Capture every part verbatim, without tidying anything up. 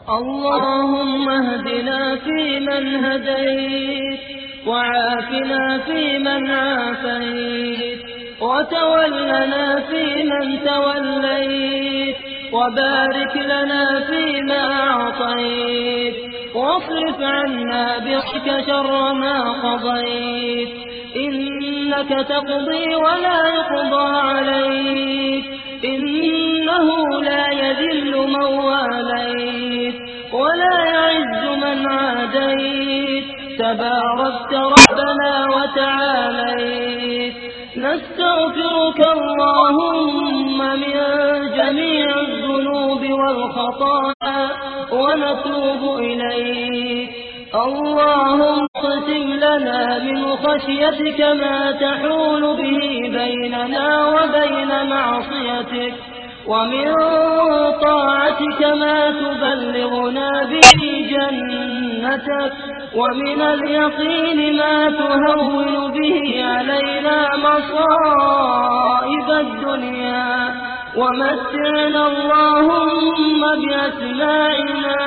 اللهم اهدنا فيمن هديت، وعافنا فيمن عافيت، وتولنا فيمن توليت، وبارك لنا فيما أعطيت، واصرف عنا برحمتك شر ما قضيت، إنك تقضي ولا يقضى عليك، إنه لا يذل من واليت ولا يعز من عاديت، تباركت ربنا وتعاليت. نستغفرك اللهم من جميع الذنوب والخطايا ونتوب إليك. اللهم اقسم لنا من خشيتك ما تحول به بيننا وبين معصيتك، ومن طاعتك ما تبلغنا به جنتك، ومن اليقين ما تهون به علينا مصائب الدنيا، ومتعنا اللهم بأسماعنا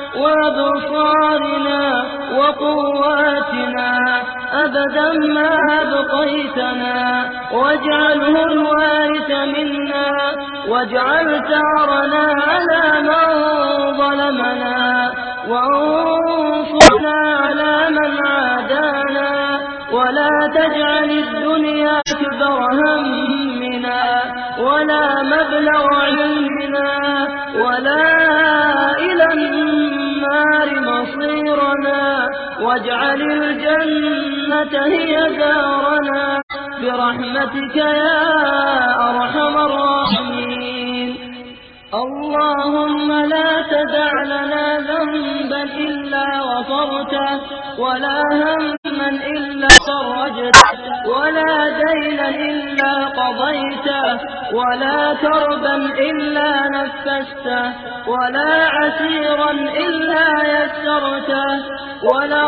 وأبصارنا وقواتنا أبدا ما أبقيتنا، واجعله الوارث منا، واجعل ثارنا على من ظلمنا، وانصرنا على من عادانا، ولا تجعل الدنيا أكبر همنا ولا مبلغ علمنا ولا إلى النار مصيرنا، واجعل الجنة هي دارنا برحمتك يا أرحم الراحمين. اللهم لا تدع لنا ذنبا إلا غفرته، ولا هما إلا فرجته، ولا دينا إلا قضيته، ولا كربا إلا نفسته، ولا عسيرا إلا يسرته، ولا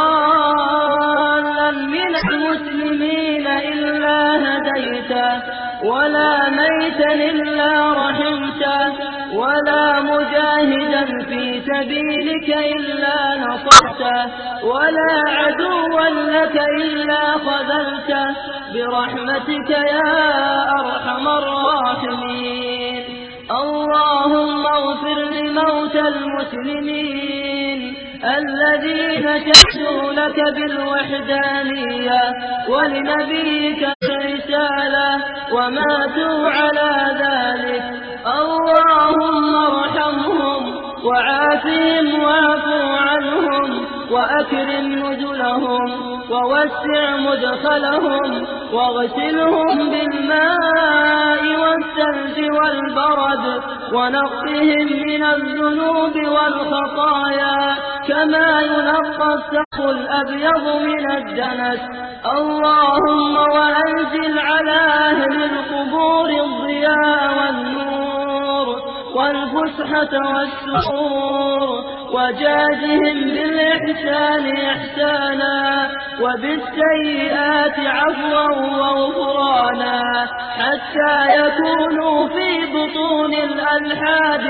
ضالا من المسلمين إلا هديته، ولا ميتا إلا رحمته، ولا مجاهدا في سبيلك إلا نصرته، ولا عدوا لك إلا خذلته برحمتك يا أرحم الراحمين. اللهم اغفر لموتى المسلمين الذين شهدوا لك بالوحدانية ولنبيك الرسالة وماتوا على ذلك. اللهم ارحمهم وعافهم واعف عنهم وأكرم نزلهم ووسع مدخلهم واغسلهم بالماء والثلج والبرد ونقهم من الذنوب والخطايا كما ينقى الثقب الأبيض من الدنس. اللهم وأنزل على أهل القبور الضياء والنور والفسحة والسرور، وجازهم بالإحسان إحسانا وبالسيئات عفوا وغفرانا، حتى يكونوا في بطون الألحاد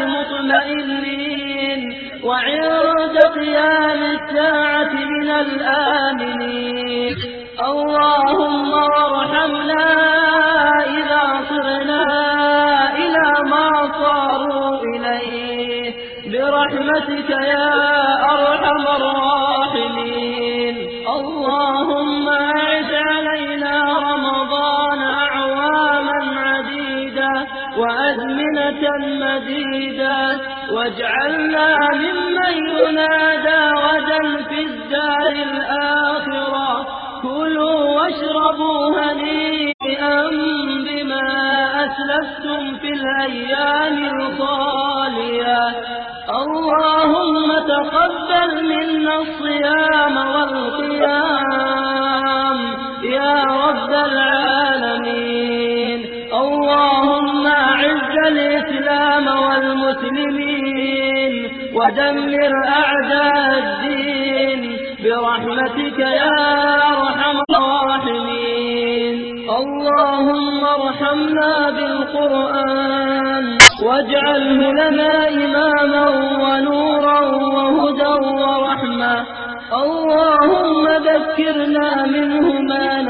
مطمئنين، وعند قيام الساعة من الآمنين. اللهم وارحمنا إذا صرنا إلى ما صاروا إليه برحمتك يا أرحم الراحمين. اللهم أعد علينا رمضان أعواما عديدة وأزمنة مديدة، واجعلنا ممن ينادى غدا في الدار الآخرة كلوا واشربوا هنيئا بما أسلفتم في الأيام الخالية. اللهم تقبل منا الصيام والقيام يا رب العالمين. اللهم أعز الإسلام والمسلمين ودمر أعداء الدين برحمتك يا أرحم الراحمين. اللهم ارحمنا بالقرآن واجعله لنا إماما ونورا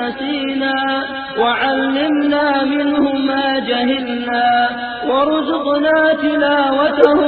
نسينا وعلمنا منه ما جهلنا وارزقنا تلاوته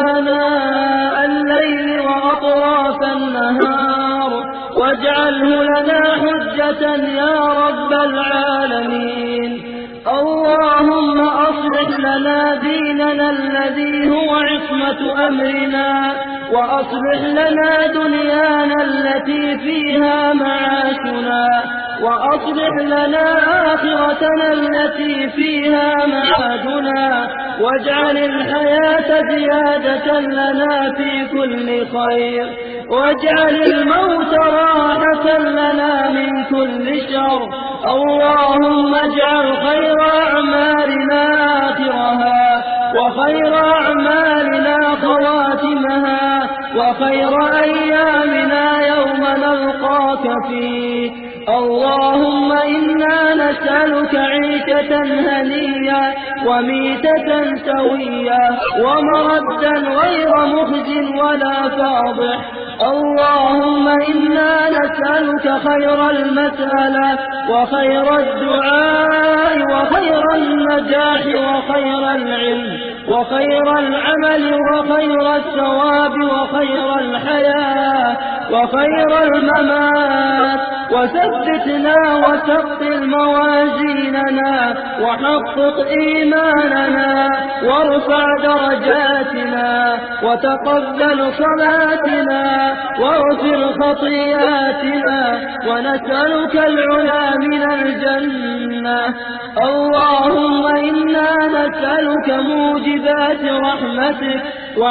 آناء الليل وأطراف النهار واجعله لنا حجة يا رب العالمين. اللهم أصلح لنا ديننا الذي هو عصمة أمرنا وأصلح لنا دنيانا التي فيها معاشنا وأصلح لنا آخرتنا التي فيها معادنا واجعل الحياة زيادة لنا في كل خير واجعل الموت راحة لنا من كل شر. اللهم اجعل خير أعمالنا آخرها وخير أعمالنا خواتمها وخير أيامنا يوم نلقاك فيه. اللهم إنا نسألك عيشة هنية وميتة سوية ومردا غير مخز ولا فاضح. اللهم إنا نسألك خير المسألة وخير الدعاء وخير النجاح وخير العلم وخير العمل وخير الثواب وخير الحياة وخير الممات وثبتنا وثقل موازيننا وحقق إيماننا وارفع درجاتنا وتقبل صلاتنا واغفر خطيئاتنا ونسألك العلا من الجنة. اللهم إنا نسألك موجبات رحمتك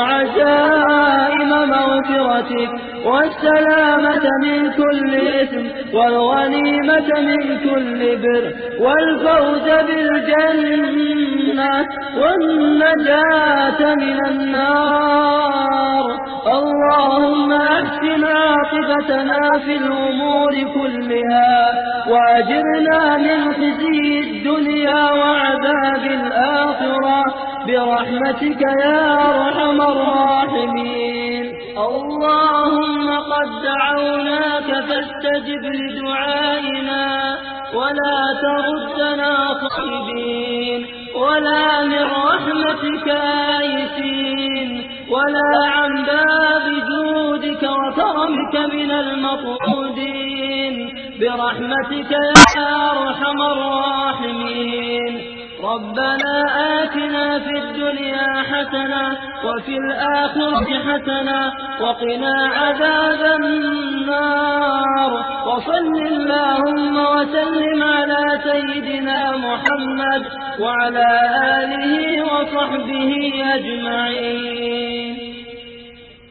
وعزائم مغفرتك والسلامة من كل إثم والغنيمة من كل بر والفوز بالجنة والنجاة من النار. اللهم أحسن عاقبتنا في الأمور كلها وأجرنا من خزي الدنيا وعذاب الآخرة برحمتك يا أرحم الراحمين. اللهم قد دعوناك فاستجب لدعائنا ولا تردنا خائبين ولا من رحمتك آيسين ولا عن باب جودك وكرمك من المطرودين برحمتك يا أرحم الراحمين. ربنا آتنا في الدنيا حسنة وفي الآخرة حسنة وقنا عذاب النار. وصل اللهم وسلم على سيدنا محمد وعلى آله وصحبه أجمعين.